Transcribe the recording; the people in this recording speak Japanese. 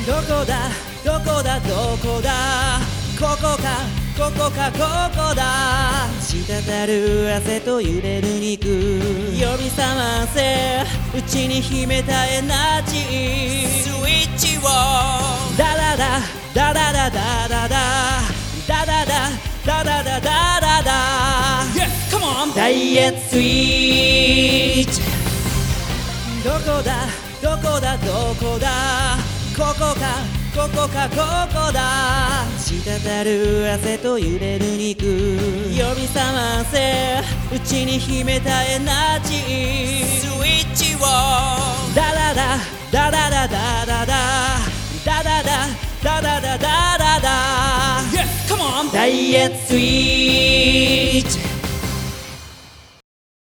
どこだどこだどこだ、ここかここかここだ、滴る汗と揺れる肉、呼び覚ませうちに秘めたエナジー、スイッチをダダダダダダダダダダダダダダダダダダ、 Yes, come on! ダイエットスイッチ、どこだどこだどこだ、ここかここかここだ、滴る汗と揺れる肉、呼び覚ませうちに秘めたエナジー、スイッチをダダダダダダダダダダダダダダダダダダ、 Yes, come on! ダイエットスイッチ。